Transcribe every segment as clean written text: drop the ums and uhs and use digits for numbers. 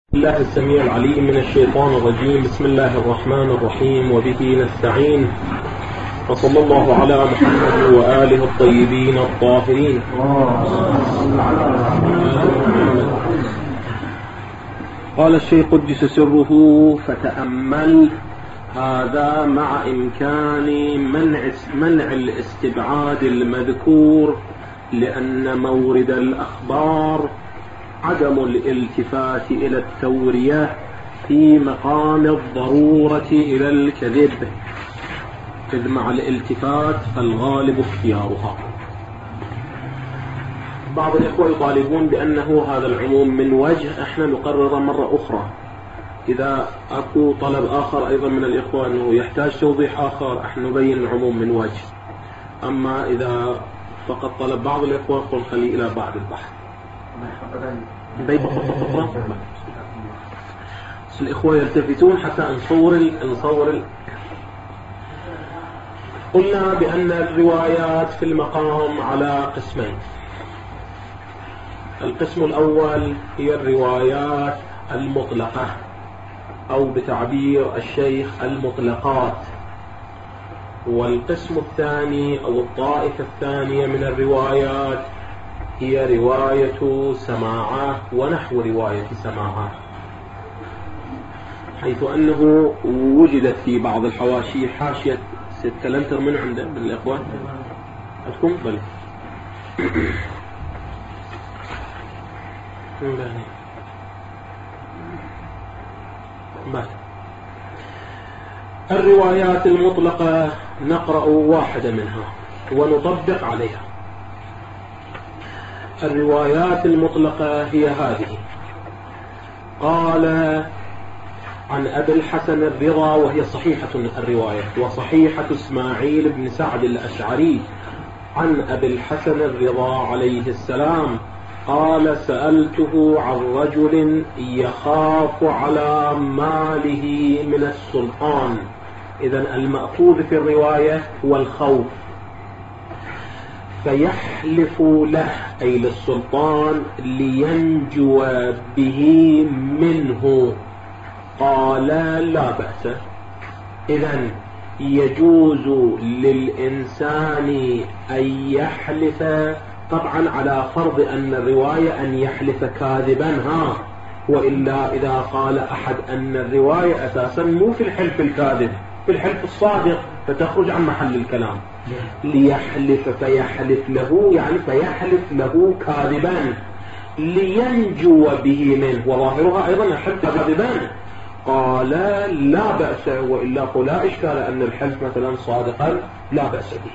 الله السميع العليم من الشيطان الرجيم. بسم الله الرحمن الرحيم، وبه نستعين، وصلى الله على محمد وآله الطيبين الطاهرين. قال الشيخ قدس سره: فتأمل هذا مع إمكان منع الاستبعاد المذكور، لأن مورد الأخبار عدم الالتفات إلى التورية في مقام الضرورة إلى الكذب، إذ مع الالتفات فالغالب اختيارها. بعض الإخوة يطالبون بأنه هذا العموم من وجه، احنا نقرر مرة أخرى. إذا أكو طلب آخر أيضا من الإخوة أنه يحتاج توضيح آخر، احنا نبين العموم من وجه. أما إذا فقط طلب بعض الإخوة قل خليه إلى بعد البحث. بس الإخوة يلتفتون حتى نصور. قلنا بأن الروايات في المقام على قسمين. القسم الأول هي الروايات المطلقة، أو بتعبير الشيخ المطلقات. والقسم الثاني أو الطائفة الثانية من الروايات هي رواية سماعات ونحو رواية سماعات، حيث أنه وجدت في بعض الحواشي حاشية ست كلنتر من عنده بالإخوة عندكم بل الروايات المطلقة نقرأ واحدة منها ونطبق عليها. الروايات المطلقة هي هذه: قال عن أبي الحسن الرضا، وهي صحيحة الرواية وصحيحة إسماعيل بن سعد الأشعري، عن أبي الحسن الرضا عليه السلام قال: سألته عن رجل يخاف على ماله من السلطان. إذن المأخوذ في الرواية هو الخوف، فيحلف له أي للسلطان لينجو به منه. قال: لا بأس. إذن يجوز للإنسان أن يحلف، طبعا على فرض أن الرواية أن يحلف كاذبا، وإلا إذا قال أحد أن الرواية أساسا مو في الحلف الكاذب، في الحلف الصادق، فتخرج عن محل الكلام. ليحلف فيحلف له، يعني فيحلف له كاذبا لينجو به منه، وظاهرها أيضا يحلف كاذبا. قال: لا بأس، وإلا لا إشكال أن الحلف مثلا صادقا لا بأس به.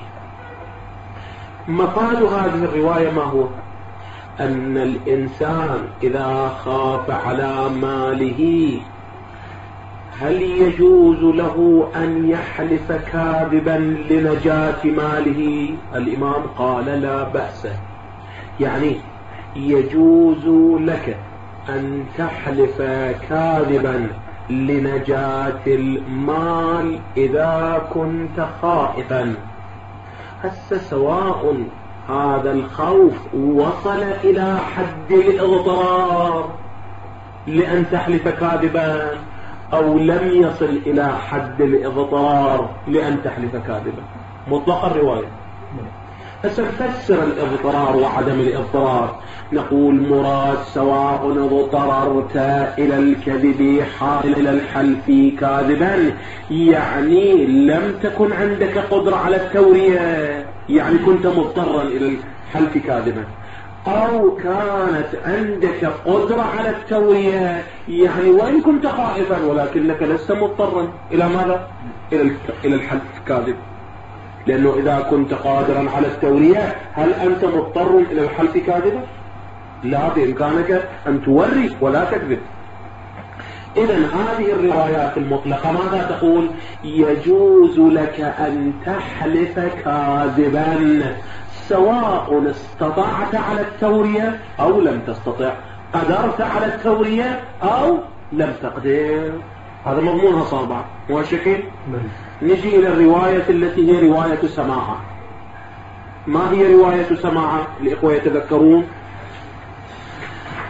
مفاد هذه الرواية ما هو؟ أن الإنسان إذا خاف على ماله هل يجوز له أن يحلف كاذبا لنجاة ماله؟ الإمام قال: لا بأس. يعني يجوز لك أن تحلف كاذبا لنجاة المال إذا كنت خائفا. هسه سواء هذا الخوف وصل إلى حد الإضطرار لأن تحلف كاذبا، أو لم يصل إلى حد الإضطرار لأن تحلف كاذبا، مطلق الرواية. فسنفسر الاضطرار وعدم الاضطرار، نقول مراد سواء اضطررت إلى الكذب حال إلى الحلف كاذبا، يعني لم تكن عندك قدرة على التورية، يعني كنت مضطرا إلى الحلف كاذبا، أو كانت عندك قدرة على التورية، يعني وإن كنت خائفا ولكنك لست مضطرا إلى ماذا؟ إلى الحلف كاذب. لأنه إذا كنت قادرا على التورية هل أنت مضطر إلى الحلف كاذبا؟ لا، بإمكانك أن توري ولا تكذب. إذن هذه الروايات المطلقة ماذا تقول؟ يجوز لك أن تحلف كاذبا سواء استطعت على التورية أو لم تستطع، قدرت على التورية أو لم تقدر. هذا مضمونها صار بعض مو شكل. نجي إلى الرواية التي هي رواية سماعة. ما هي رواية سماعة؟ الإخوة يتذكرون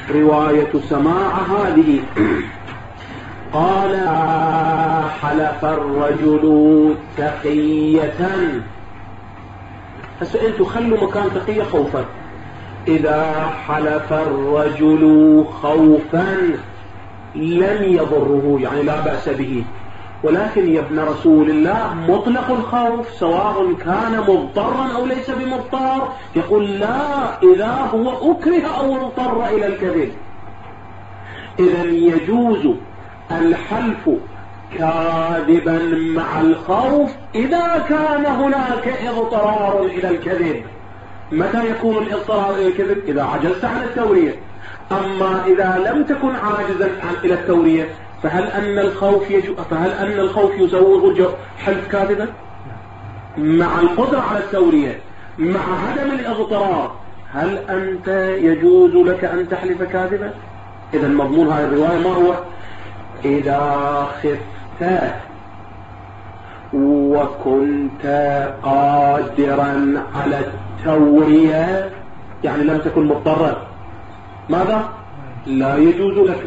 رواية سماع هذه. قال حلف الرجل تقية. هسه انتم خلوا مكان تقية خوفا. إذا حلف الرجل خوفا لم يضره، يعني لا بأس به، ولكن يا ابن رسول الله مطلق الخوف سواء كان مضطرا أو ليس بمضطر، يقول لا، إذا هو أكره أو اضطر إلى الكذب. إذا يجوز الحلف كاذبا مع الخوف إذا كان هناك اضطرار إلى الكذب. متى يكون الاضطرار إلى الكذب؟ إذا عجزت عن التورية. أما إذا لم تكن عاجزا إلى التورية فهل أن الخوف يسوغ حلف كاذبا؟ مع القدرة على التورية مع عدم الاضطرار، هل أنت يجوز لك أن تحلف كاذبا؟ إذا مضمون هذه الرواية ما هو؟ إذا خفت وكنت قادرا على التورية، يعني لم تكن مضطرا، ماذا؟ لا يجوز لك.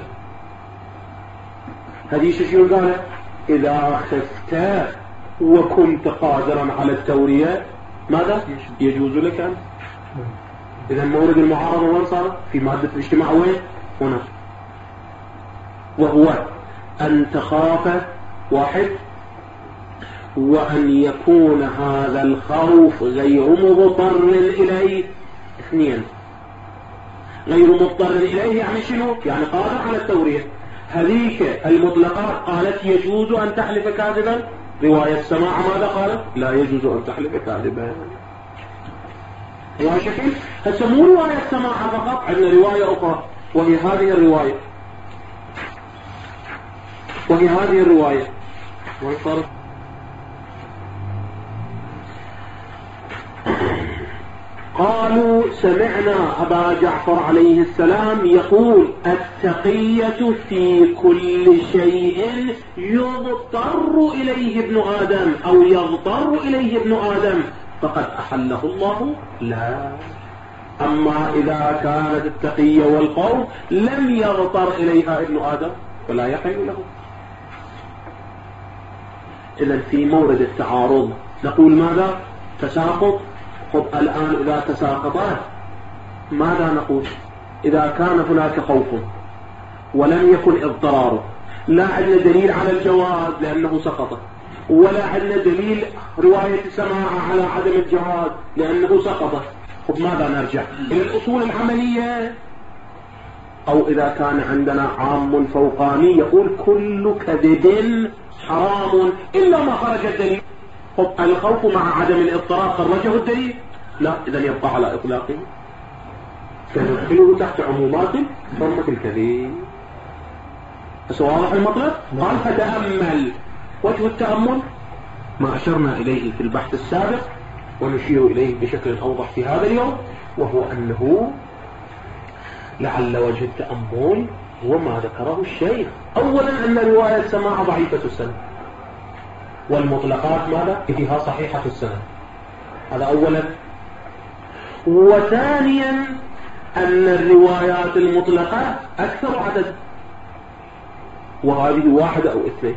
هذه شو قال؟ إذا خفت وكنت قادرا على التورية ماذا؟ يجوز لك أن. إذا مورد المعارضة وين صار؟ في مادة الاجتماع وين؟ هنا. وهو أن تخاف واحد، وأن يكون هذا الخوف غير مضطر إليه اثنين. غير مضطر إليه يعني شنو؟ يعني قادر على التورية. هذيك المطلقات قالت يجوز أن تحلف كاذبا، رواية سماع ماذا قالت؟ لا يجوز أن تحلف كاذبا. رواية شكل هسه مو رواية سماع فقط، عندنا رواية أخرى وهي هذه الرواية، وين صارت؟ قالوا سمعنا أبا جعفر عليه السلام يقول التقية في كل شيء يضطر إليه ابن آدم أو يضطر إليه ابن آدم فقد أحله الله. لا، أما إذا كانت التقية والخوف لم يضطر إليها ابن آدم فلا يحل له. إذن في مورد التعارض نقول ماذا؟ تساقط. خب الآن إذا تساقطت ماذا نقول؟ إذا كان هناك خوف ولم يكن اضطرار، لا عندنا دليل على الجواز لأنه سقط، ولا عندنا دليل رواية سماع على عدم الجواز لأنه سقط. خب ماذا نرجع؟ إلى الأصول العملية. أو إذا كان عندنا عام فوقاني يقول كل كذب حرام إلا ما خرج الدليل. خب الخوف مع عدم الاضطرار خرجه الدليل؟ لا، إذا يبقى على إطلاقه، فندخله تحت عمومات حرمة الكذب. واضح المطلب؟ قال فتأمل. وجه التأمل ما أشرنا إليه في البحث السابق ونشير إليه بشكل أوضح في هذا اليوم، وهو أنه لعل وجه التأمل هو ما ذكره الشيخ. أولا أن رواية سماع ضعيفة السند، والمطلقات ماذا؟ فيها صحيحة السند، هذا أولا. وثانيا أن الروايات المطلقة أكثر عدد، وهذه واحدة أو اثنين.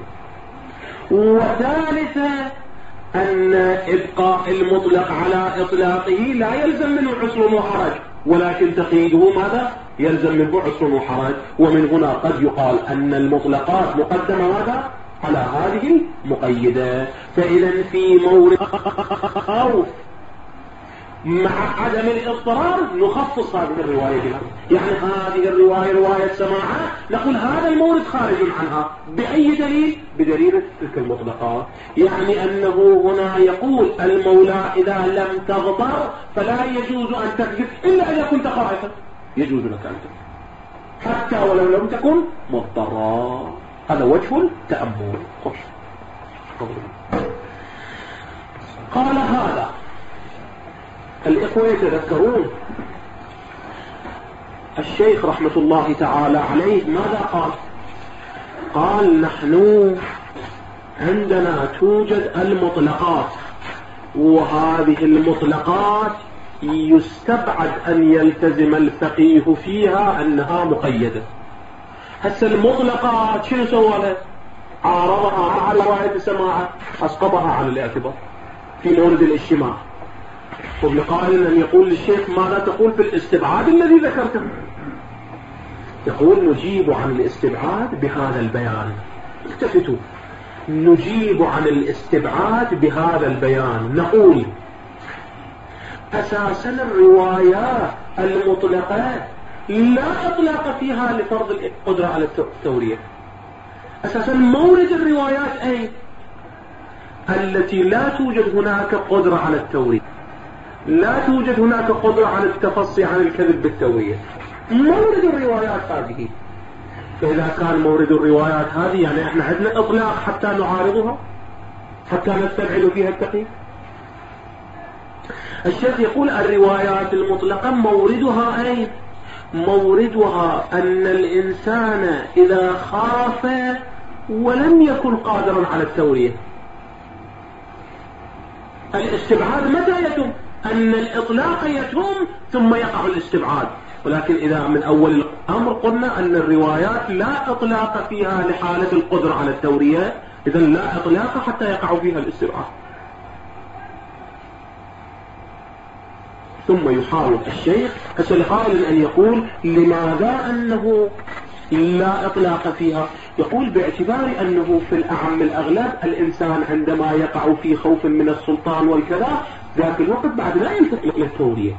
وثالثا أن إبقاء المطلق على إطلاقه لا يلزم منه عسر وحرج، ولكن تقييده ماذا؟ يلزم منه عسر وحرج. ومن هنا قد يقال أن المطلقات مقدمة ماذا؟ على هذه المقيدة. فإذا في مورد خوف مع عدم الاضطرار نخصص هذه الرواية بها. يعني هذه الرواية رواية سماعة نقول هذا المورد خارج عنها. بأي دليل؟ بدليل تلك المطلقات. يعني أنه هنا يقول المولى إذا لم تغضر فلا يجوز أن تكذب إلا إذا كنت خائفا، يجوز لك أن تكذب حتى ولو لم تكن مضطرا. هذا وجه التأمل. قال هذا الإخوة يتذكرون الشيخ رحمة الله تعالى عليه ماذا قال؟ قال نحن عندنا توجد المطلقات، وهذه المطلقات يستبعد أن يلتزم الفقيه فيها أنها مقيدة. هسه المطلقات شنو سوالها؟ عارضها على رواية السماعة، أسقطها عن الاعتبار في مورد الاجتماع. وبلقائل أن يقول للشيخ ماذا تقول في الاستبعاد الذي ذكرته؟ يقول نجيب عن الاستبعاد بهذا البيان. التفتوا، نجيب عن الاستبعاد بهذا البيان. نقول أساسا الروايات المطلقة لا إطلاق فيها لفرض القدرة على التورية. أساسا مورد الروايات أي التي لا توجد هناك قدرة على التورية، لا توجد هناك قدرة على التفصي عن الكذب بالتورية، مورد الروايات هذه. فإذا كان مورد الروايات هذه يعني احنا عندنا إطلاق حتى نعارضها، حتى نستبعد فيها التقييد. الشيخ يقول الروايات المطلقة موردها أين؟ موردها أن الإنسان إذا خاف ولم يكن قادرا على التورية. الاستبعاد متى يتم؟ أن الإطلاق يتم ثم يقع الاستبعاد. ولكن إذا من أول الأمر قلنا أن الروايات لا إطلاق فيها لحالة القدرة على التورية، إذا لا إطلاق حتى يقع فيها الاستبعاد. ثم يحاول الشيخ الحائل أن يقول لماذا أنه لا إطلاق فيها؟ يقول باعتبار أنه في الأعم الأغلب الإنسان عندما يقع في خوف من السلطان والكذا ذاك الوقت بعد لا يلتفت إلى التورية،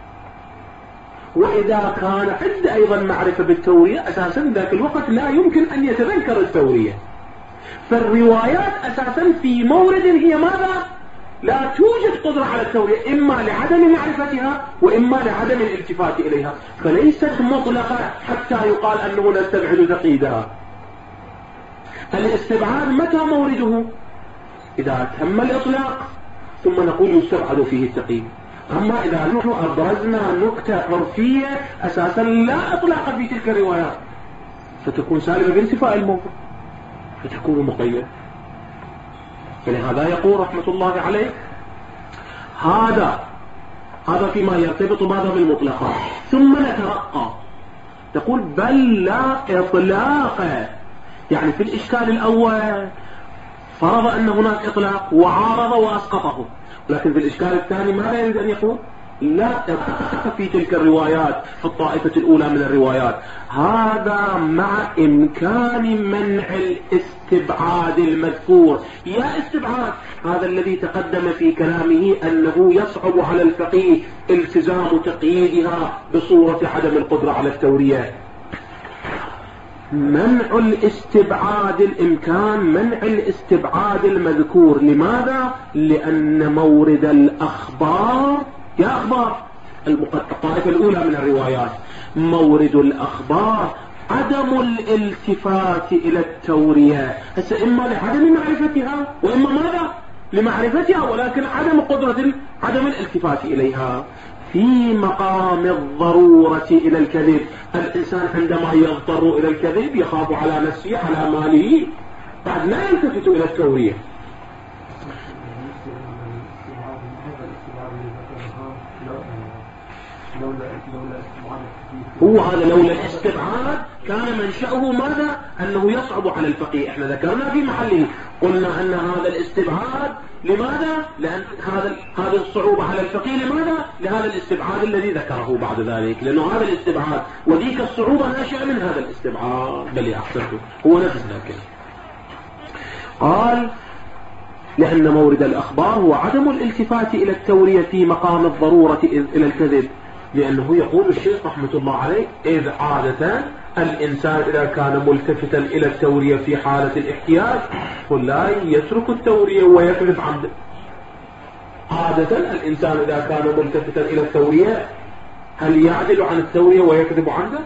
وإذا كان عنده أيضا معرفة بالتورية أساسا ذاك الوقت لا يمكن أن يتذكر التورية. فالروايات أساسا في مورد هي ماذا؟ لا توجد قدرة على التورية، إما لعدم معرفتها وإما لعدم الالتفات إليها، فليست مطلقة حتى يقال أنه نستبعد تقييدها. الاستبعاد متى مورده؟ إذا تم الإطلاق ثم نقول يستبعد فيه التقييد. أما إذا نحن أبرزنا نكتة عرفية أساسا لا إطلاق في تلك الروايات فتكون سالبة بانتفاء الموضوع فتكون مقيدة. فلهذا يقول رحمة الله عليه هذا فيما يرتبط بعضها بالمطلقات. ثم نترقى تقول بل لا إطلاق، يعني في الإشكال الأول فرض أن هناك إطلاق وعارض وأسقطه، لكن في الإشكال الثاني ماذا يريد أن يقول؟ لا إطلاق في تلك الروايات في الطائفة الأولى من الروايات. هذا مع إمكان منع الاستبعاد المذكور. يا استبعاد هذا الذي تقدم في كلامه أنه يصعب على الفقيه التزام تقييدها بصورة عدم القدرة على التورية. منع الاستبعاد الإمكان منع الاستبعاد المذكور. لماذا؟ لأن مورد الأخبار يا أخبار الطائفة الأولى من الروايات مورد الأخبار عدم الالتفات إلى التورية. هسه إما لعدم معرفتها وإما ماذا؟ لمعرفتها ولكن عدم الالتفات إليها. في مقام الضرورة إلى الكذب، الإنسان عندما يضطر إلى الكذب يخاف على نفسه على ماله بعد لا يلتفت إلى التورية. هو هذا لولا الاستبعاد كان منشأه ماذا؟ أنه يصعب على الفقيه. احنا ذكرنا في محله قلنا أن هذا الاستبعاد لماذا؟ لأن هذه الصعوبة على الفقيه لماذا؟ لهذا الاستبعاد الذي ذكره بعد ذلك، لأنه هذا الاستبعاد وذيك الصعوبة ناشئة من هذا الاستبعاد. بل أحسنته هو نفس ذلك. قال لأن مورد الأخبار هو عدم الالتفات إلى التورية في مقام الضرورة إلى الكذب، لأنه يقول الشيخ رحمة الله عليه إذ عادة الإنسان إذا كان ملتفتا إلى التورية في حالة الاحتياج فلا يترك التورية ويكذب عمدا. عادة الإنسان إذا كان ملتفتا إلى التورية هل يعدل عن التورية ويكذب عمدا؟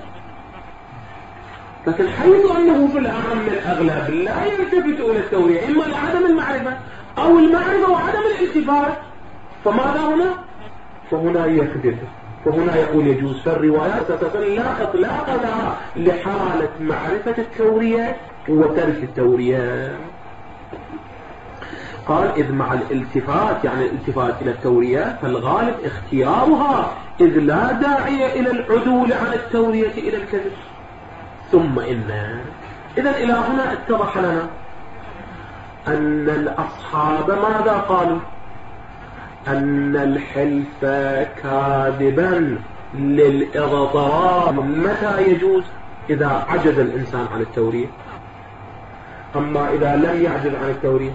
لكن حيث أنه في الأعم الأغلب لا يلتفت إلى التورية إما لعدم المعرفة أو المعرفة وعدم الالتفات، فماذا هنا؟ فهنا يكذب. فهنا يقول يجوز. فالروايات لا إطلاق لها لحالة معرفة التورية وترك التورية. قال إذ مع الالتفات، يعني الالتفات إلى التورية، فالغالب اختيارها إذ لا داعي إلى العدول عن التورية إلى الكذب. ثم إذا إلى هنا اتضح لنا أن الأصحاب ماذا قالوا؟ أن الحلف كاذبا للإضطرار متى يجوز؟ إذا عجز الإنسان عن التورية. أما إذا لم يعجز عن التورية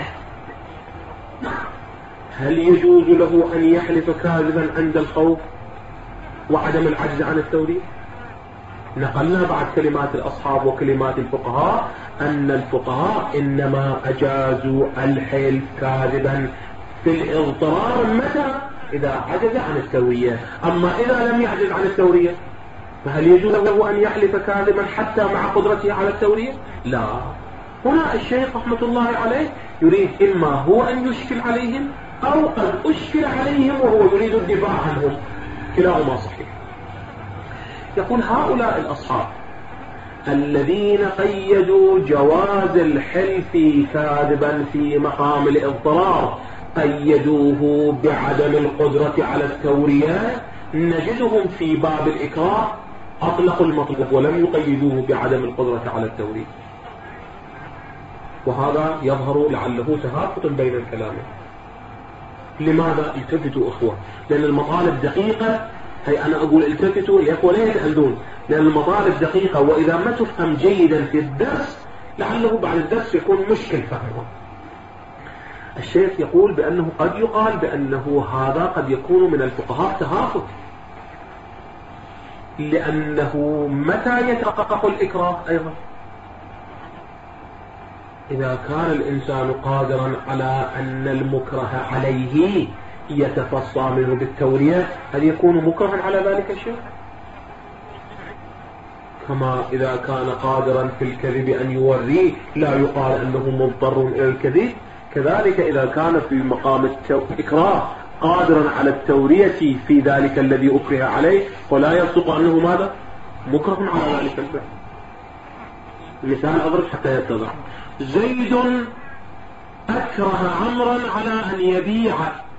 هل يجوز له أن يحلف كاذبا عند الخوف وعدم العجز عن التورية؟ نقلنا بعد كلمات الأصحاب وكلمات الفقهاء أن الفقهاء إنما أجازوا الحلف كاذبا في الاضطرار متى؟ إذا عجز عن التورية. أما إذا لم يعجز عن التورية فهل يجوز له أن يحلف كاذبا حتى مع قدرته على التورية؟ لا. هنا الشيخ رحمة الله عليه يريد إما هو أن يشكل عليهم أو قد أشكل عليهم وهو يريد الدفاع عنهم، كلاهما صحيح. يقول هؤلاء الأصحاب الذين قيدوا جواز الحلف كاذبا في مقام الاضطرار قيدوه بعدم القدرة على التورية، نجدهم في باب الإكراه أطلقوا المطلوب ولم يقيدوه بعدم القدرة على التورية. وهذا يظهر لعله تهافت بين الكلامين. لماذا؟ التفتوا أخوة، لأن المطالب دقيقة. هي أنا أقول التفتوا الأخوة لا يتأذون، لأن المطالب دقيقة، وإذا ما تفهم جيدا في الدرس لعله بعد الدرس يكون مشكل فهمه. الشيخ يقول بأنه قد يقال بأنه هذا قد يكون من الفقهاء تهافت، لأنه متى يتحقق الإكراه أيضا؟ إذا كان الإنسان قادرا على أن المكره عليه يتفصى منه بالتورية هل يكون مكرها على ذلك الشيء؟ كما إذا كان قادرا في الكذب أن يوريه لا يقال أنه مضطر إلى الكذب، كذلك إذا كان في مقام الإكراه قادرا على التورية في ذلك الذي أكره عليه ولا يصدق أنه ماذا؟ مكره على ذلك الفعل. مثال أضرب حتى يتضح. زيد أكره عمرا على أن يبيع.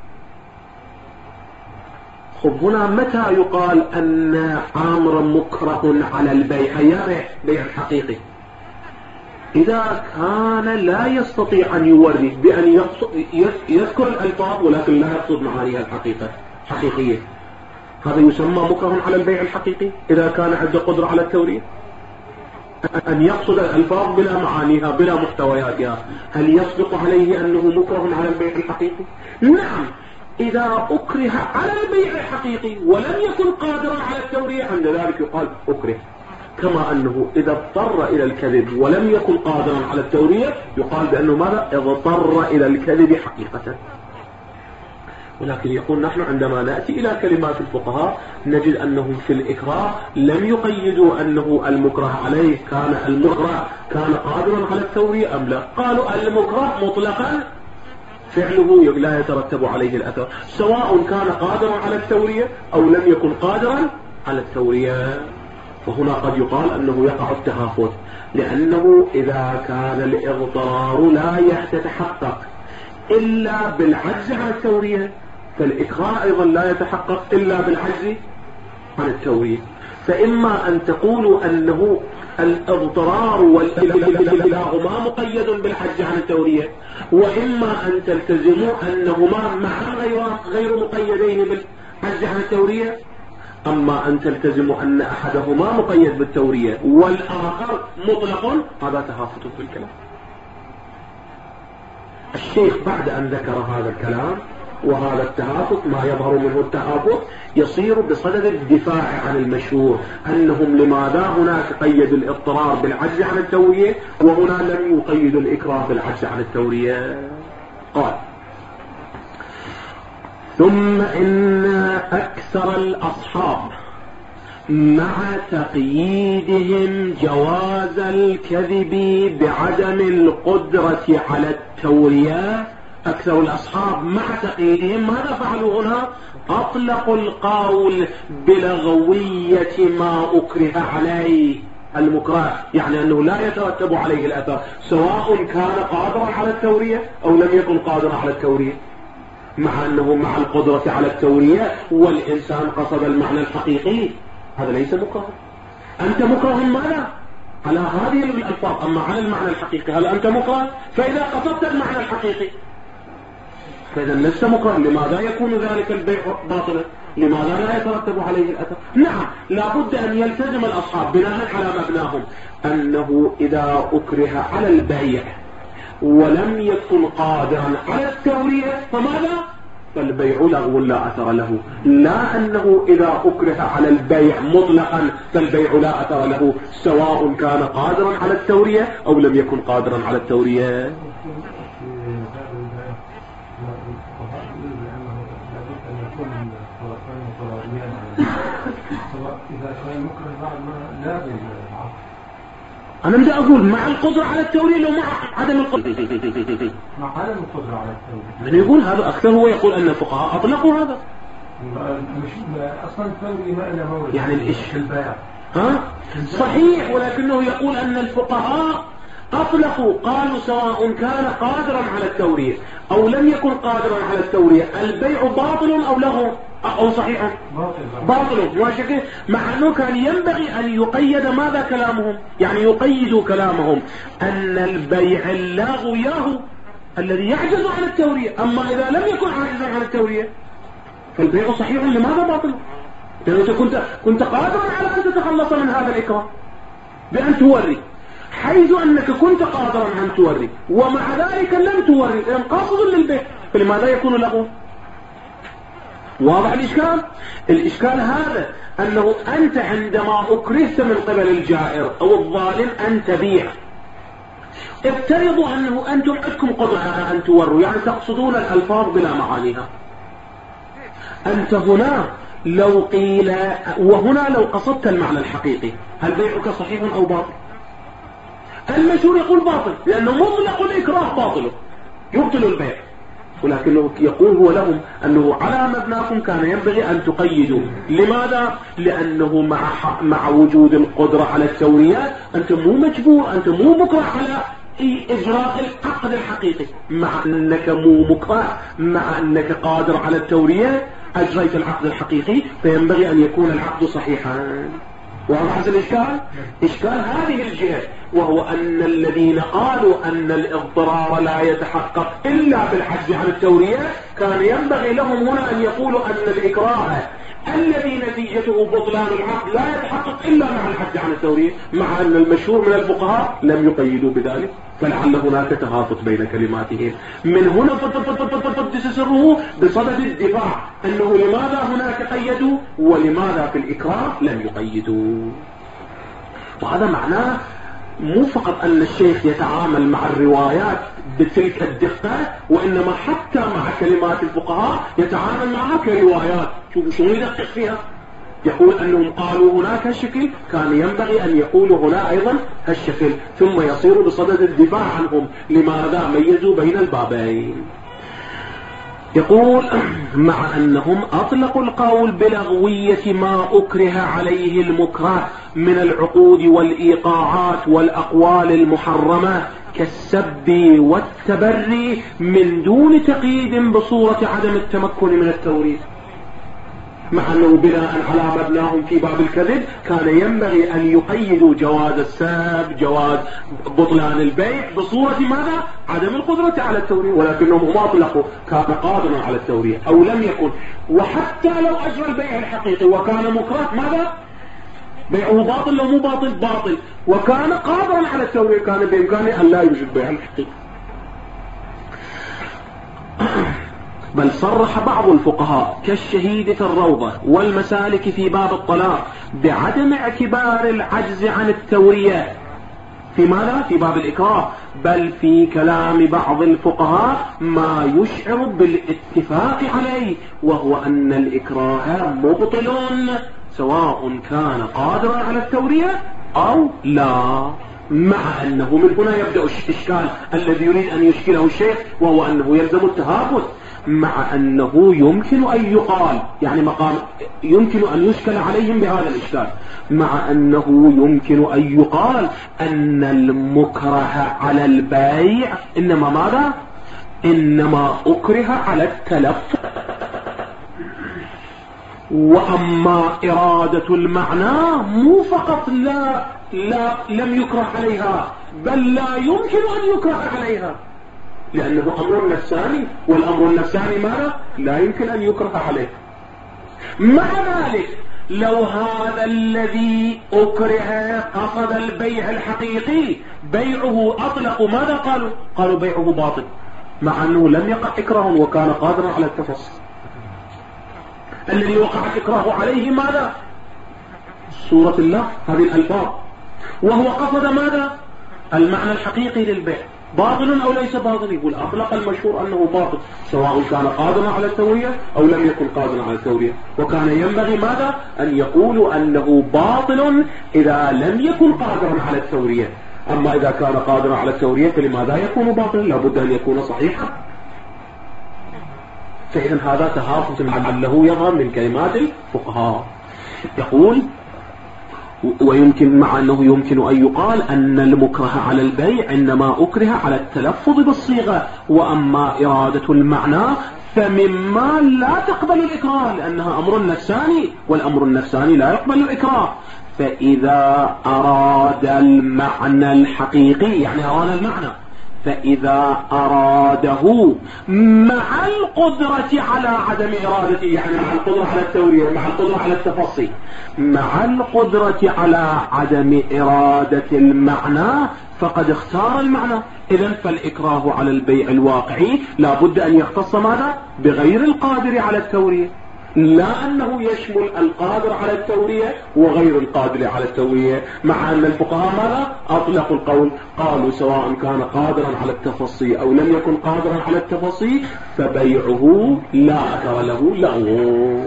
خب هنا متى يقال أن عمرا مكره على البيع؟ أي بيع حقيقي. إذا كان لا يستطيع أن يوري بأن يذكر الألفاظ ولكن لا يقصد معانيها حقيقية، هذا يسمى مكره على البيع الحقيقي. إذا كان عنده قدرة على التورية أن يقصد الألفاظ بلا معانيها بلا محتوياتها، هل يصدق عليه أنه مكره على البيع الحقيقي؟ نعم، إذا أكره على البيع الحقيقي ولم يكن قادرا على التورية عند ذلك يقال أكره. كما أنه إذا اضطر إلى الكذب ولم يكن قادرا على التورية يقال بأنه ماذا؟ اضطر إلى الكذب حقيقة. ولكن يقول نحن عندما نأتي إلى كلمات الفقهاء نجد أنهم في الإكراه لم يقيدوا أنه المكره عليه كان المكره كان قادرا على التورية أم لا، قالوا المكره مطلقا فعله لا يترتب عليه الأثر، سواء كان قادرا على التورية أو لم يكن قادرا على التورية. وهنا قد يقال أنه يقع التهافت، لأنه إذا كان الإضطرار لا يتحقق إلا بالعجز عن التورية فالإكراه أيضا لا يتحقق إلا بالعجز عن التورية. فإما أن تقولوا أنه الاضطرار والإكراه مقيد بالعجز عن التورية، وإما أن تلتزموا أنهما معا غير مقيدين بالعجز عن التورية. أما أن تلتزموا أن أحدهما مقيد بالتورية والآخر مطلق، هذا تهافت في الكلام. الشيخ بعد أن ذكر هذا الكلام وهذا التهافت ما يظهر منه التهافت يصير بصدد الدفاع عن المشهور أنهم لماذا هناك قيدوا الاضطرار بالعجز عن التورية وهنا لم يقيدوا الإكراه بالعجز عن التورية. قال ثم إن أكثر الأصحاب مع تقييدهم جواز الكذب بعدم القدرة على التورية، أكثر الأصحاب مع تقييدهم ماذا فعلوا هنا؟ أطلقوا القول بلغوية ما أكره عليه المكره يعني أنه لا يترتب عليه الأثر سواء كان قادرا على التورية أو لم يكن قادرا على التورية، مع أنه مع القدرة على التورية والإنسان قصد المعنى الحقيقي، هذا ليس مكره. أنت مكره ماذا؟ على هذه الألفاظ، أما على المعنى الحقيقي هل أنت مكره؟ فإذا قصدت المعنى الحقيقي فإذا لست مكره. لماذا يكون ذلك البيع باطلا؟ لماذا لا يترتب عليه الأثر؟ نعم، لابد أن يلتزم الأصحاب بناء على مبناهم أنه إذا أكره على البيع ولم يكن قادرا على التورية فماذا؟ فالبيع لغو لا أثر له، لا أنه إذا أكره على البيع مطلقا فالبيع لا أثر له سواء كان قادرا على التورية أو لم يكن قادرا على التورية. أنا بدي أقول مع القدرة على التورية لو مع عدم القدرة؟ مع عدم القدرة على التورية. من يقول هذا أكثر؟ هو يقول أن الفقهاء أطلقوا هذا. مش أصلا التورية ما إلا مورد يعني الإيش البيع. صحيح، ولكنه يقول أن الفقهاء أطلقوا، قالوا سواء كان قادرا على التورية أو لم يكن قادرا على التورية البيع باطل أو له أو صحيح باطل. وشكل مع أنه كان ينبغي أن يقيد ماذا كلامهم، يعني يقيدوا كلامهم أن البيع اللاغو الذي يعجز عن التورية، أما إذا لم يكن عاجزا عن التورية فالبيع صحيح. لماذا باطل؟ لأنه أنت كنت قادرا على أن تتخلص من هذا الإكراه بأن توري، حيث أنك كنت قادرا أن توري ومع ذلك لم توري، إذن قاصد للبيع، فلماذا يكون له؟ واضح الإشكال؟ الإشكال هذا أنه أنت عندما أكرهت من قبل الجائر أو الظالم أن تبيع، افترضوا أنه أنتم عندكم قدرة على أن توروا، يعني تقصدون الألفاظ بلا معانيها. أنت هنا لو قيل، وهنا لو قصدت المعنى الحقيقي، هل بيعك صحيح أو باطل؟ المشهور يقول باطل، لأنه مطلق الإكراه باطل يبطل البيع، ولكنه يقول هو لهم أنه على مبناكم كان ينبغي أن تقيدوا. لماذا؟ لأنه مع وجود القدرة على التورية أنت مو مجبور، أنت مو مكره على إجراء العقد الحقيقي، مع أنك مو مكره، مع أنك قادر على التورية أجريت العقد الحقيقي، فينبغي أن يكون العقد صحيحا. واضح الإشكال؟ إشكال هذه الجهة، وهو أن الذين قالوا أن الإضطرار لا يتحقق إلا بالعجز عن التورية كان ينبغي لهم هنا أن يقولوا أن الإكراه الذي نتيجته بطلان العقد لا يتحقق إلا مع العجز عن التورية، مع أن المشهور من الفقهاء لم يقيدوا بذلك، فلعل هناك تهافت بين كلماتهم. من هنا فقدس سره بصدد الدفاع أنه لماذا هناك قيدوا ولماذا في الإكراه لم يقيدوا. وهذا معناه مو فقط أن الشيخ يتعامل مع الروايات بتلك الدقة، وإنما حتى مع كلمات الفقهاء يتعامل معها كروايات. شوفوا شو يدقق فيها، يقول أنهم قالوا هناك هالشكل، كان ينبغي أن يقولوا هنا أيضا هالشكل، ثم يصير بصدد الدفاع عنهم لماذا ميزوا بين البابين. يقول مع أنهم أطلقوا القول بلغوية ما أكره عليه المكره من العقود والإيقاعات والأقوال المحرمة كالسب والتبري من دون تقييد بصورة عدم التمكن من التوريث، مع أنه بناء على مبناهم في باب الكذب كان ينبغي أن يقيدوا جواز السب، جواز بطلان البيع بصورة ماذا؟ عدم القدرة على التورية، ولكنهم ما أطلقوا كان قادرا على التورية أو لم يكن، وحتى لو أجرى البيع الحقيقي وكان مكره ماذا؟ بيعه باطل لو مو باطل؟ باطل. وكان قادرا على التورية كان بإمكانه أن لا يوجد بيع الحقيقي. بل صرح بعض الفقهاء كالشهيد الروضة والمسالك في باب الطلاق بعدم اعتبار العجز عن التورية في ماذا؟ في باب الإكراه، بل في كلام بعض الفقهاء ما يشعر بالاتفاق عليه، وهو أن الإكراه مبطل سواء كان قادرا على التورية أو لا. مع أنه من هنا يبدأ الإشكال الذي يريد أن يشكله الشيخ، وهو أنه يلزم التهافت مع أنه يمكن أن يقال، يعني مقام يمكن أن يشكل عليهم بهذا الإشكال، مع أنه يمكن أن يقال أن المكره على البيع إنما ماذا؟ إنما أكره على التلف، وأما إرادة المعنى مو فقط لم يكره عليها، بل لا يمكن أن يكره عليها، لأنه أمر نفساني، والأمر النفساني ماذا؟ لا يمكن أن يكره عليه. مع ذلك لو هذا الذي أكره قصد البيع الحقيقي، بيعه أطلقوا ماذا قالوا؟ قالوا بيعه باطل، مع أنه لم يقع إكراه وكان قادرا على التفصيل. الذي وقع إكراه عليه ماذا؟ سورة الله هذه الألفاظ، وهو قصد ماذا؟ المعنى الحقيقي للبيع، باطل أو ليس باطل. يقول أطلق المشهور أنه باطل، سواء كان قادرا على التورية أو لم يكن قادرا على التورية، وكان ينبغي ماذا؟ أن يقولوا أنه باطل إذا لم يكن قادرا على التورية، أما إذا كان قادرا على التورية فلماذا يكون باطلا؟ لابد أن يكون صحيحا. فإذا هذا تهافت لعله يظهر من كلمات الفقهاء. يقول ويمكن مع أنه يمكن أن يقال أن المكره على البيع إنما أكره على التلفظ بالصيغة، وأما إرادة المعنى فمما لا تقبل الإكراه، لأنها أمر نفساني، والأمر النفساني لا يقبل الإكراه. فإذا أراد المعنى الحقيقي، يعني أراد المعنى، فإذا أراده مع القدرة على عدم إرادته، يعني مع القدرة على التورية، مع القدرة على التفصيل، مع القدرة على عدم إرادة المعنى، فقد اختار المعنى. إذن فالإكراه على البيع الواقعي لا بد أن يختص ماذا؟ بغير القادر على التورية، لا أنه يشمل القادر على التورية وغير القادر على التورية، مع أن الفقهاء ماذا؟ أطلقوا القول، قالوا سواء كان قادرا على التفصيل أو لم يكن قادرا على التفصيل فبيعه لا أثر له.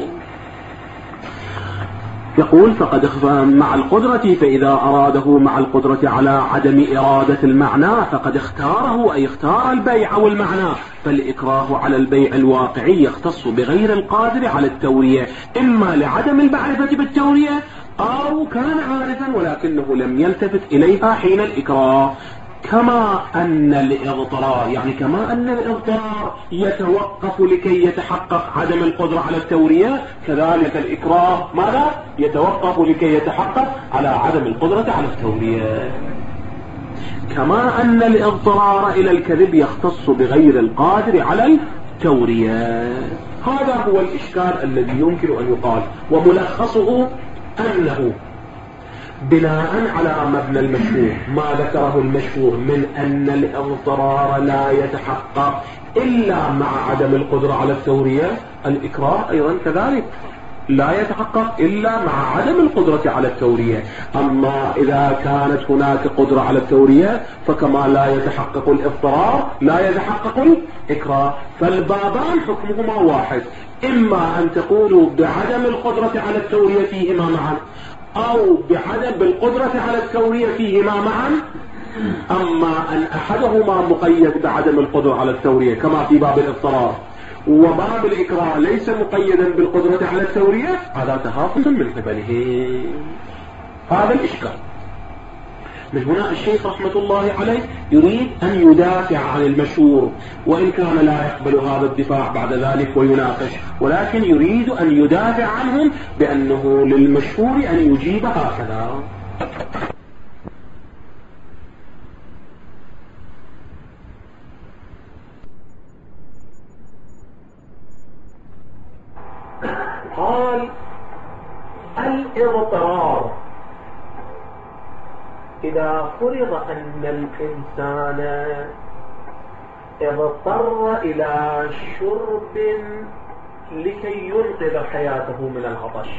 يقول فقد اخفى مع القدرة، فإذا أراده مع القدرة على عدم إرادة المعنى فقد اختاره، أي اختار البيع والمعنى، فالإكراه على البيع الواقعي يختص بغير القادر على التورية، إما لعدم المعرفة بالتورية أو كان عارفا ولكنه لم يلتفت إليها حين الإكراه. كما أن الاضطرار، يعني كما أن الاضطرار يتوقف لكي يتحقق عدم القدرة على التورية، كذلك الإكراه ماذا؟ يتوقف لكي يتحقق على عدم القدرة على التورية. كما أن الاضطرار إلى الكذب يختص بغير القادر على التورية. هذا هو الإشكال الذي يمكن أن يقال، وملخصه أنه بناء على مبنى المشهور ما ذكره المشهور من أن الاضطرار لا يتحقق إلا مع عدم القدرة على التورية، الإكراه أيضا كذلك لا يتحقق إلا مع عدم القدرة على التورية. أما إذا كانت هناك قدرة على التورية فكما لا يتحقق الاضطرار لا يتحقق الإكراه، فالبابان حكمهما واحد، إما أن تقولوا بعدم القدرة على التورية فيهما معا، أو بعدم بالقدرة على التورية فيهما معا، أما أن أحدهما مقيد بعدم القدرة على التورية كما في باب الاضطرار، وباب الإكراه ليس مقيدا بالقدرة على التورية، هذا تهافت من قبله. هذا الإشكال. من هنا الشيخ رحمة الله عليه يريد أن يدافع عن المشهور، وإن كان لا يقبل هذا الدفاع بعد ذلك ويناقش، ولكن يريد أن يدافع عنهم بأنه للمشهور أن يجيب هكذا. قال الاضطرار إذا فرض أن الإنسان اضطر إلى شرب لكي ينقذ حياته من العطش،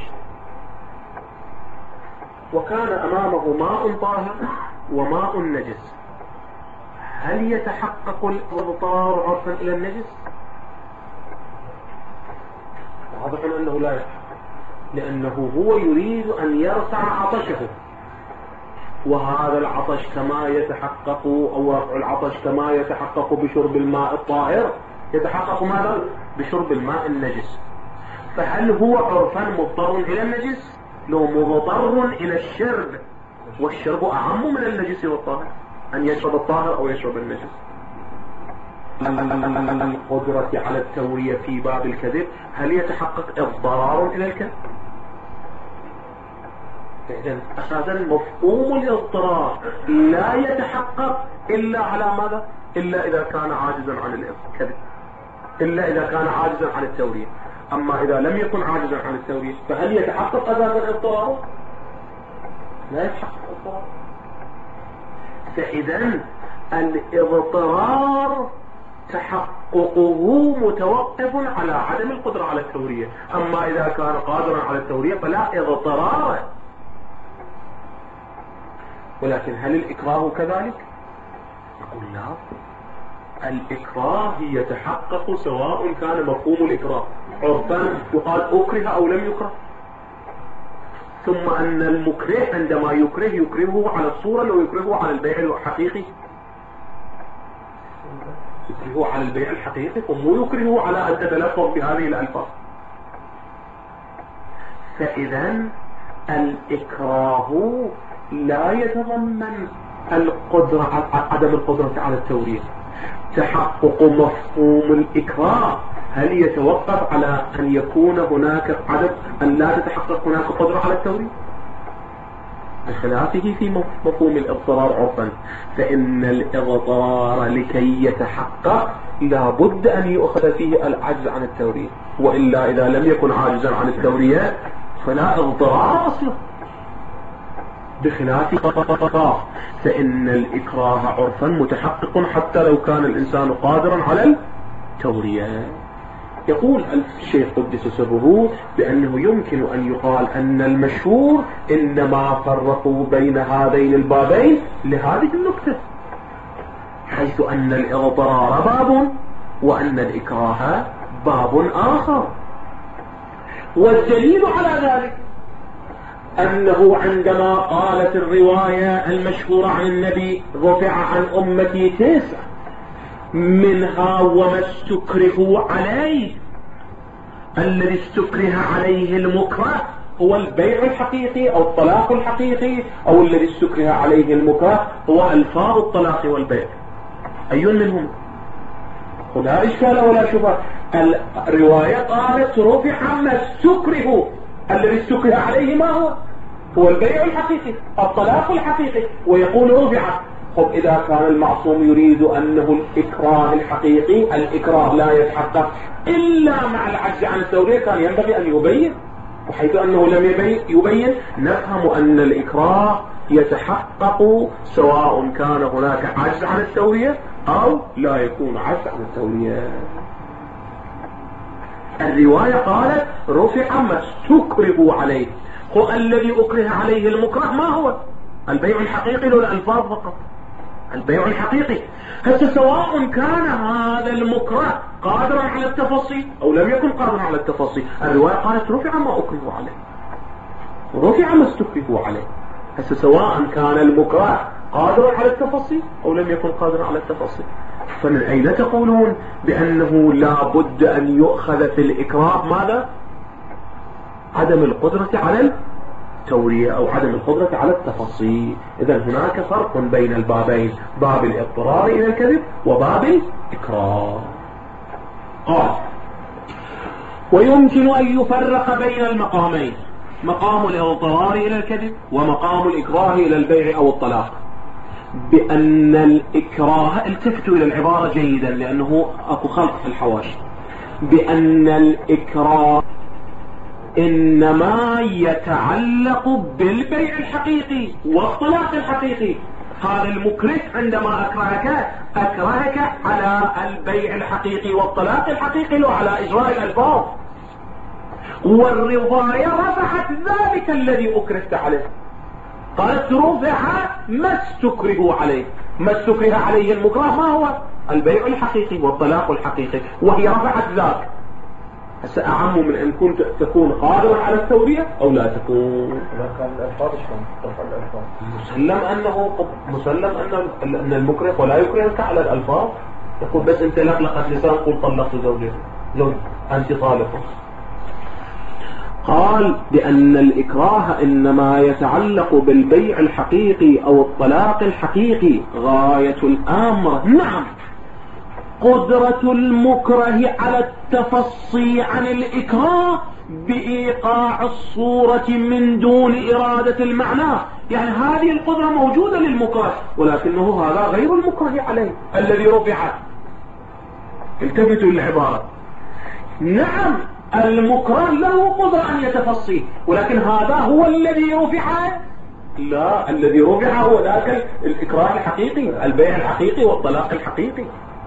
وكان أمامه ماء طاهر وماء نجس، هل يتحقق الاضطرار عرفا إلى النجس؟ واضح أنه لا يتحقق، لأنه هو يريد أن يرفع عطشه، وهذا العطش كما يتحقق أو رفع العطش كما يتحقق بشرب الماء الطاهر يتحقق ماذا؟ بشرب الماء النجس، فهل هو عرفا مضطر إلى النجس؟ لو مضطر إلى الشرب، والشرب أعم من النجس والطاهر، أن يشرب الطاهر أو يشرب النجس. القدرة على التورية في باب الكذب، هل يتحقق اضطرار إلى الكذب؟ إذن أساسا مفهوم الاضطرار لا يتحقق إلا على ماذا؟ إلا إذا كان عاجزا عن الكذب، إلا إذا كان عاجزا عن التورية. أما إذا لم يكن عاجزا عن التورية فهل يتحقق أساسا اضطراره؟ لا يتحقق اضطرار. فإذا الاضطرار تحققه متوقف على عدم القدرة على التورية، أما إذا كان قادرا على التورية فلا اضطرار. ولكن هل الإكراه كذلك؟ نقول لا، الإكراه يتحقق سواء كان مفهوم الإكراه عرفا يقال أكره أو لم يكره، ثم أن المكره عندما يكرهه على الصورة لو يكرهه على البيع الحقيقي، يكرهه على البيع الحقيقي ومو يكرهه على أن تتلفظ بهذه الألفاظ. فإذا الإكراه لا يتضمن القدرة، عدم القدرة على التورية. تحقق مفهوم الإكراه هل يتوقف على أن يكون هناك عدم، أن لا تتحقق هناك قدرة على التورية؟ بخلافه في مفهوم الاضطرار عرفا، فإن الاضطرار لكي يتحقق لا بد أن يؤخذ فيه العجز عن التورية، وإلا إذا لم يكن عاجزا عن التورية فلا اضطرار أصلا. بخلاف الإكراه فإن الإكراه عرفا متحقق حتى لو كان الإنسان قادرا على التورية. يقول الشيخ قدس سره بأنه يمكن أن يقال أن المشهور إنما فرقوا بين هذين البابين لهذه النكتة، حيث أن الاضطرار باب وأن الإكراه باب آخر. والدليل على ذلك أنه عندما قالت الرواية المشهورة عن النبي رفع عن أمتي 9 منها وما استكرهوا عليه، الذي استكره عليه المكره هو البيع الحقيقي أو الطلاق الحقيقي، أو الذي استكره عليه المكره هو ألفاظ الطلاق والبيع، أي منهم؟ لا إشكال ولا شبهة. الرواية قالت رفع ما استكره، الذي استكره عليه ما هو البيع الحقيقي الطلاق الحقيقي، ويقول رفع. خب إذا كان المعصوم يريد أنه الإكراه الحقيقي، الإكراه لا يتحقق إلا مع العجز عن التورية، كان ينبغي أن يبين، وحيث أنه لم يبين نفهم أن الإكراه يتحقق سواء كان هناك عجز عن التورية أو لا يكون عجز عن التورية. الرواية قالت رفع ما استكرهوا عليه، هو الذي أكره عليه المكره ما هو؟ البيع الحقيقي ولا الألفاظ فقط؟ البيع الحقيقي. هسه سواء كان هذا المكره قادرا على التفصي أو لم يكن قادرا على التفصي، الرواية قالت رفع ما أكرهوا عليه، رفع ما استكرهوا عليه. هسه سواء كان المكره قادرا على التفصي أو لم يكن قادرا على التفصي، فمن أين تقولون بأنه لا بد أن يؤخذ في الإكراه ماذا؟ عدم القدرة على التورية أو عدم القدرة على التفصيل. إذا هناك فرق بين البابين، باب الاضطرار إلى الكذب وباب الإكراه. قال ويمكن أن يفرق بين المقامين، مقام الاضطرار إلى الكذب ومقام الإكراه إلى البيع أو الطلاق، بأن الإكراه، التفتوا إلى العبارة جيدا لأنه أكو خلط في الحواشي، بأن الإكراه إنما يتعلق بالبيع الحقيقي والطلاق الحقيقي. هذا المكره عندما أكرهك على البيع الحقيقي والطلاق الحقيقي وعلى إجراء الألفاظ، والرواية رفعت ذلك الذي أكرهت عليه، قالت رفع ما استكره عليه. ما استكره عليه المكره ما هو؟ البيع الحقيقي والطلاق الحقيقي، وهي رفعت ذاك. هسه أعم من أن كنت تكون قادرا على التورية أو لا تكون. كان الألفاظ شلون ترفع الألفاظ؟ مسلم أن المكره ولا يكرهك على الألفاظ. يقول بس أنت لقلقت لسان قل طلقت زوجتي، زوج أنت طالق. قال بأن الإكراه إنما يتعلق بالبيع الحقيقي أو الطلاق الحقيقي غاية الأمر. نعم، قدرة المكره على التفصي عن الإكراه بإيقاع الصورة من دون إرادة المعنى، يعني هذه القدرة موجودة للمكره، ولكنه هذا غير المكره عليه الذي رفع. التفتوا للعبارة. نعم، المكره له قدرة أن يتفصي، ولكن هذا هو الذي رفع؟ لا، الذي رفع هو ذاك الإكراه الحقيقي، البيع الحقيقي والطلاق الحقيقي.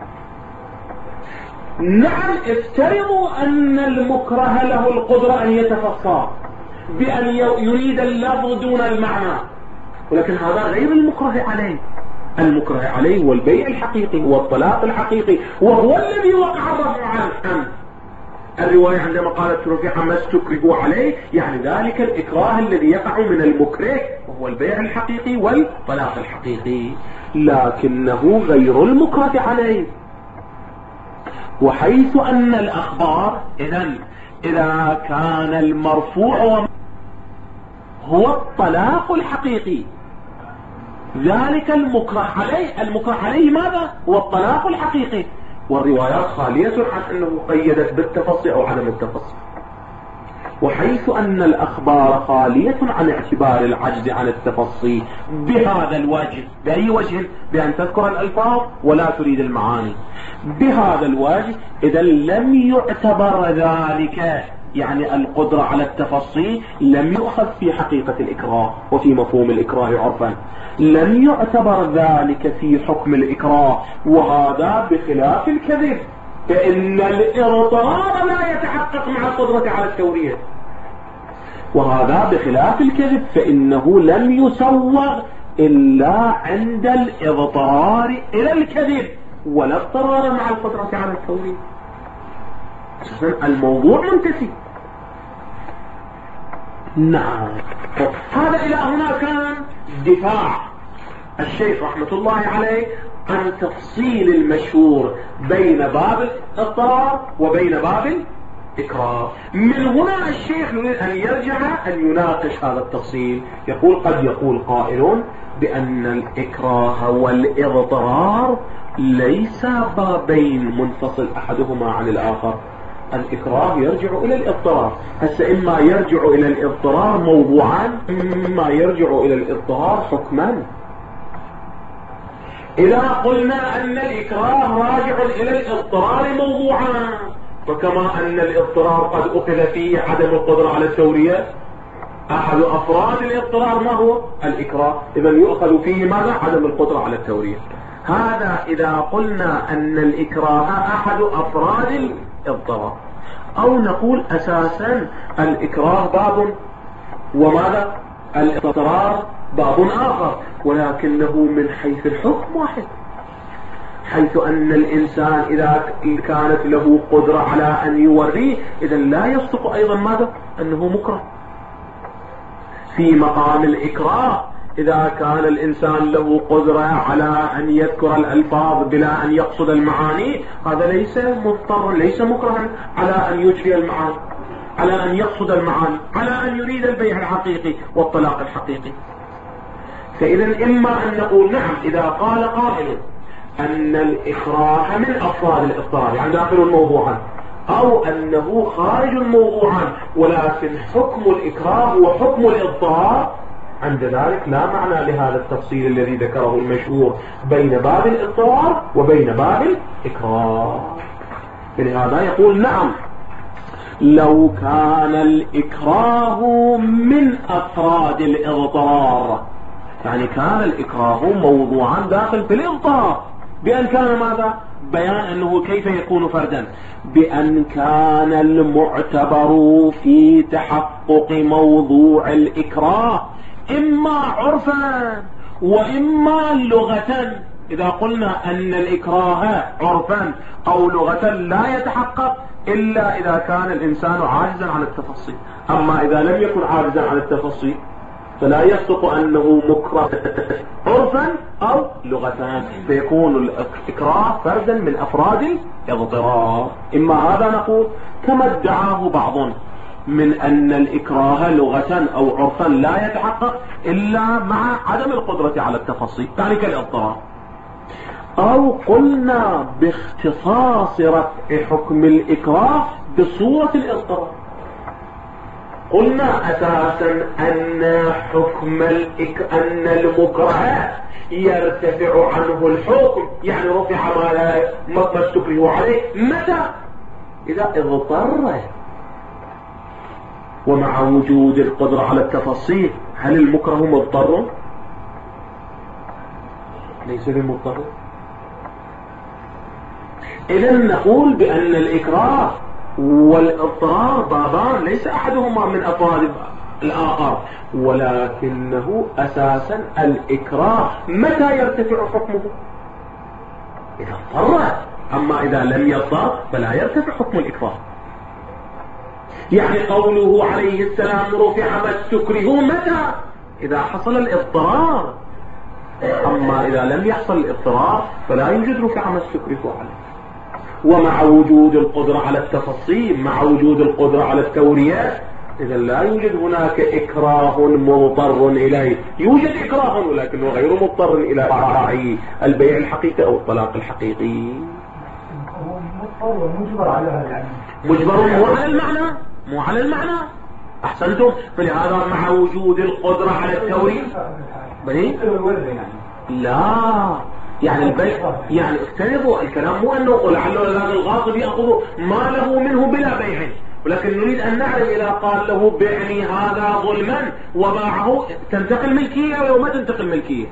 نعم، افترضوا أن المكره له القدرة أن يتفصى بأن يريد اللفظ دون المعنى، ولكن هذا غير المكره عليه. المكره عليه هو البيع الحقيقي والطلاق الحقيقي، وهو الذي وقع الرفع عنه. الرواية عندما قالت رفع ما استكرهوا عليه، يعني ذلك الإكراه الذي يقع من المكره وهو البيع الحقيقي والطلاق الحقيقي، لكنه غير المكره عليه. وحيث أن الأخبار إذا كان المرفوع هو الطلاق الحقيقي، ذلك المكره عليه ماذا؟ هو الطلاق الحقيقي، والروايات خالية عن أنه قيدت بالتفصي أو عدم التفصي. وحيث أن الأخبار خالية عن اعتبار العجز عن التفصي بهذا الوجه، بأي وجه؟ بأن تذكر الألفاظ ولا تريد المعاني. بهذا الوجه إذا لم يعتبر ذلك، يعني القدرة على التفصي لم يؤخذ في حقيقة الإكراه وفي مفهوم الإكراه عرفا، لم يعتبر ذلك في حكم الإكراه، وهذا بخلاف الكذب، فإن الإضطرار لا يتحقق مع القدرة على التورية، وهذا بخلاف الكذب فإنه لم يسوغ إلا عند الإضطرار إلى الكذب، ولا اضطرار مع القدرة على التورية. الموضوع منتفي. نعم، هذا إلى هنا كان دفاع الشيخ رحمة الله عليه عن تفصيل المشهور بين باب الاضطرار وبين باب الإكراه. من هنا الشيخ يريد أن يرجع أن يناقش هذا التفصيل. يقول قد يقول قائل بأن الإكراه والإضطرار ليس بابين منفصل أحدهما عن الآخر. الإكراه يرجع إلى الاضطرار، هسه إما يرجع إلى الاضطرار موضوعا، إما يرجع إلى الاضطرار حكما. إذا قلنا أن الإكراه راجع إلى الاضطرار موضوعا، وكما أن الاضطرار قد أخذ فيه عدم القدرة على التورية، أحد أفراد الاضطرار ما هو؟ الإكراه، إذا يؤخذ فيه ماذا؟ عدم القدرة على التورية. هذا إذا قلنا أن الإكراه أحد أفراد الاضطرار، أو نقول أساسا الإكراه باب وماذا؟ الاضطرار باب آخر، ولكنه من حيث الحكم واحد، حيث أن الإنسان إذا كانت له قدرة على أن يوريه إذا لا يصدق أيضا ماذا؟ أنه مكره. في مقام الإكراه إذا كان الإنسان له قدرة على أن يذكر الألفاظ بلا أن يقصد المعاني، هذا ليس مضطر، ليس مكرها على أن يجري المعاني، على أن يقصد المعاني، على أن يريد البيع الحقيقي والطلاق الحقيقي. فإذا إما أن نقول نعم إذا قال قائل أن الإكراه من أفراد الإضطرار يعني داخل موضوعا، أو أنه خارج موضوعا ولكن حكم الإكراه هو حكم الإضطرار، عند ذلك لا معنى لهذا التفصيل الذي ذكره المشهور بين باب الاضطرار وبين باب الإكراه. فلهذا يقول نعم لو كان الإكراه من أفراد الإضطرار، يعني كان الإكراه موضوعا داخل في الإضطرار، بأن كان ماذا؟ بيان أنه كيف يكون فردا، بأن كان المعتبر في تحقق موضوع الإكراه إما عرفا وإما لغة. إذا قلنا أن الإكراه عرفا أو لغة لا يتحقق إلا إذا كان الإنسان عاجزا عن التفصيل، أما إذا لم يكن عاجزا عن التفصيل فلا يصدق أنه مكره عرفا أو لغة، فيكون الإكراه فردا من أفراد الاضطرار. إما هذا نقول كما ادعاه بعض من أن الإكراه لغة أو عرفا لا يتحقق إلا مع عدم القدرة على التفصيل، يعني كالاضطرار. أو قلنا باختصاص رفع حكم الإكراه بصورة الاضطرار. قلنا أساسا أن أن المكره يرتفع عنه الحكم، يعني رفع ما استكره عليه متى؟ إذا اضطر. ومع وجود القدرة على التفصيل هل المكره مضطر؟ ليس بمضطر. إذا نقول بأن الإكراه والاضطرار بابان، ليس أحدهما من أفراد الآخر، ولكنه أساسا الإكراه متى يرتفع حكمه؟ إذا اضطر. أما إذا لم يضطر فلا يرتفع حكم الإكراه. يعني قوله عليه السلام رفع ما استكره متى؟ إذا حصل الاضطرار. أما إذا لم يحصل الاضطرار فلا يوجد رفع ما استكره عليه. ومع وجود القدرة على التفصيل، مع وجود القدرة على التورية، إذا لا يوجد هناك إكراه مضطر إليه. يوجد إكراه ولكنه غير مضطر إلى إعطاء البيع الحقيقي أو الطلاق الحقيقي. هو مضطر ومجبر على هذا، مجبر مو على المعنى، مو على المعنى. أحسنتم. فلهذا مع وجود القدرة على التورية لا، يعني البيع، يعني اجتنبوا الكلام، مو انه لعله الغاصب ياخذ ماله منه بلا بيع، ولكن نريد ان نعرف اذا قال له بعني هذا ظلما وباعه تنتقل ملكيه او ما تنتقل ملكيه؟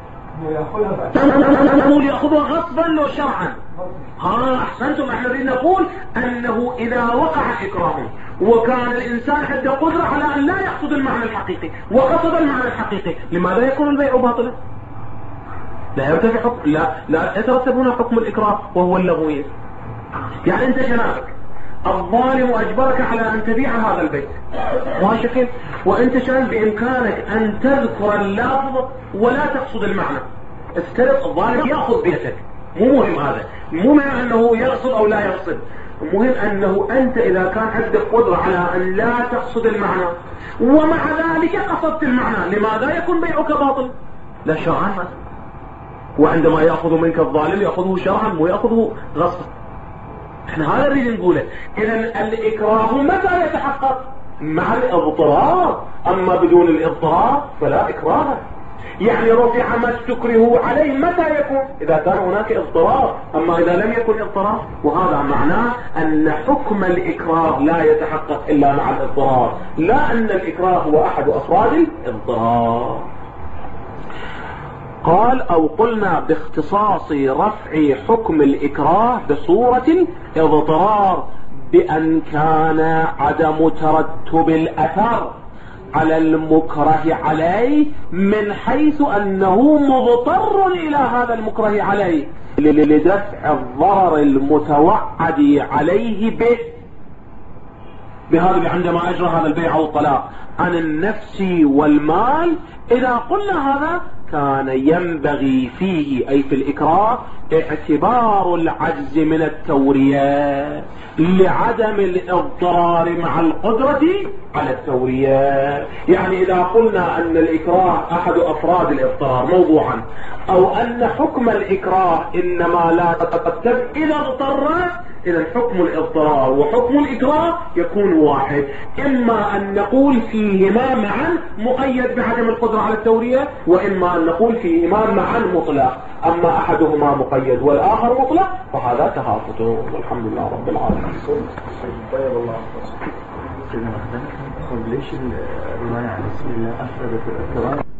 نقول ياخذها غصبا لو شرعا. احسنتم. احنا نريد نقول انه اذا وقع اكراه وكان الانسان عنده قدره على ان لا يقصد المعنى الحقيقي وقصد المعنى الحقيقي، لماذا يكون البيع باطلا؟ لا يرتفع حكم، لا يترتب هنا حكم الإكراه وهو اللغوية. يعني أنت جنابك الظالم أجبرك على أن تبيع هذا البيت ماشي كيف، وأنت شان بإمكانك أن تذكر اللفظ ولا تقصد المعنى. استرق الظالم يأخذ بيتك، مو مهم هذا، مو مهم أنه يقصد أو لا يقصد، المهم أنه أنت إذا كان عندك قدرة على أن لا تقصد المعنى ومع ذلك قصدت المعنى، لماذا يكون بيعك باطل؟ لا شرعا مثلا. وعندما يأخذ منك الظالم يأخذه شرعا ويأخذه غصبا. احنا هذا نريد نقوله. اذا الإكراه متى يتحقق؟ مع الاضطرار، اما بدون الاضطرار فلا إكراه. يعني رفع ما استكره عليه متى يكون؟ اذا كان هناك اضطرار، اما اذا لم يكن اضطرار. وهذا معناه ان حكم الإكراه لا يتحقق الا مع الاضطرار، لا ان الإكراه هو احد افراد الاضطرار. قال أو قلنا باختصاص رفع حكم الإكراه بصورة الاضطرار بأن كان عدم ترتب الأثر على المكره عليه من حيث أنه مضطر إلى هذا المكره عليه لدفع الضرر المتوعد عليه بهذا عندما أجرى هذا البيع أو الطلاق عن النفس والمال. إذا قلنا هذا كان ينبغي فيه أي في الإكراه اعتبار العجز من التورية لعدم الاضطرار مع القدرة على التورية. يعني إذا قلنا أن الإكراه أحد أفراد الاضطرار موضوعا، أو أن حكم الإكراه إنما لا تترتب إذا اضطرت، إذا حكم الاضطرار وحكم الإكراه يكون واحد. إما أن نقول فيهما معا مقيد بعدم القدرة على التورية، وإما أن نقول فيهما معا مطلق، أما أحدهما مقيد والآخر مطلق فهذا تهافت. والحمد لله رب العالمين. طيب الله ليش الرواية عن بسم الله أفردت الإكراه